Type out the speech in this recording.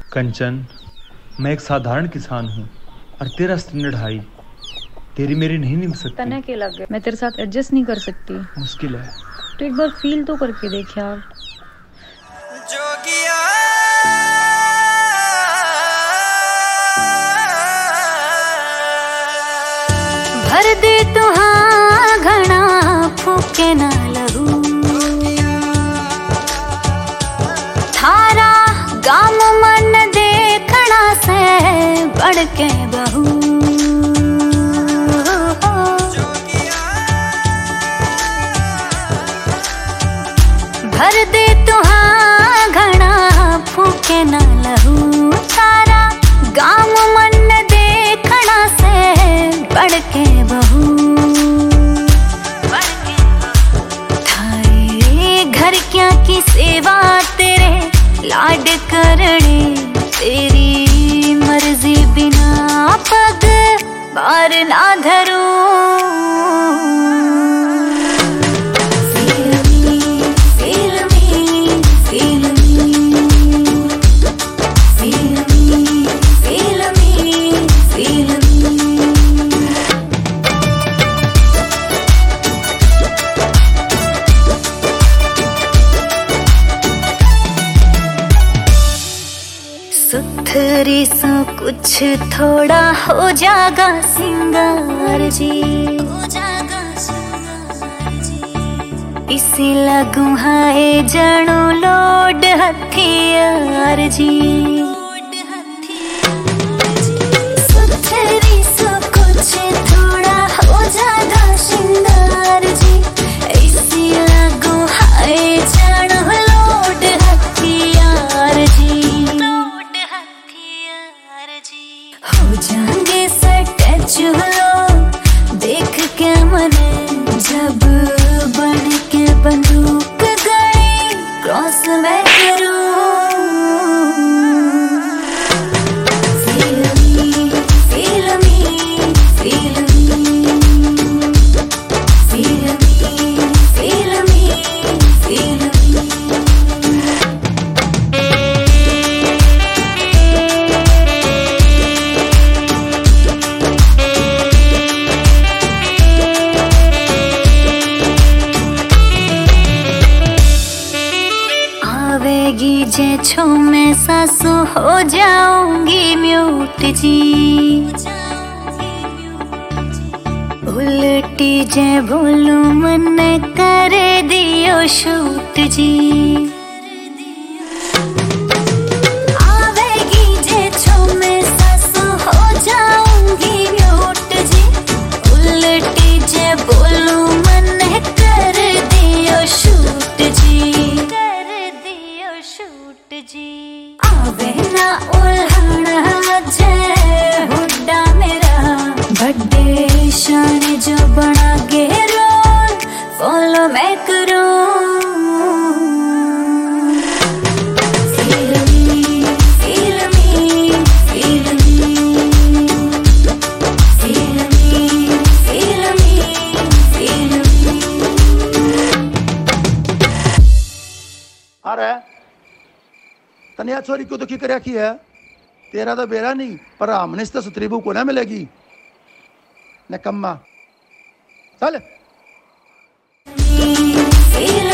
कंचन, मैं एक साधारण किसान हूँ और तेरा स्टैंडर्ड हाई। तेरी मेरी नहीं निभ सकती। तना के लग गए, मैं तेरे साथ एडजस्ट नहीं कर सकती। मुश्किल है तो एक बार फील तो करके देख यार। जोगिया भर दे तुहां घना फूके ना लहू, थारा गाम मन देखना से बढ़ के बहू। भर दे तुहां घना फूके ना लहू, थारा गाम मन देखना से बढ़ के बहू। थारे घर क्या की सेवा तेरे लाड करने, तेरी मर्जी बिना पग बार ना धरूं। सुथरी सो कुछ थोड़ा हो जागा सिंगार जी, इसी लगू हाय जणो लोड हथियार जी। सुथरी सो कुछ थोड़ा हो जागा सिंगार जी, इसी लगू हाय जणो लोड हथियार जी। हो जाएंगे स्टैचू लोग देख के मने, जब बन के बंदूक गए क्रॉस मैं करूं। Feel me, feel me, feel me, feel me, feel me, feel me। आवेगी जे छो मैं सासू हो जाऊंगी म्यूट जी, उल्टी जे बोलूं मन कर दियो शूट जी। आवेगी जे छो मैं सासू हो जाऊंगी म्यूट जी, उल्टी जे बोलूं मन कर दियो शूट जी। आवे ना उल्हड़ जे हुड्डा मेरा, बड्डे शान जो बना के रोल फॉलो मैं करूं। Feel me, feel me, feel me, feel me, feel me, feel me। अरे तनिया छोरी क्यों दुखी कर रखी है? तेरा तो बेरा नहीं, पर हमने इससे सुतरीबू को ना मिलेगी निकम्मा। चल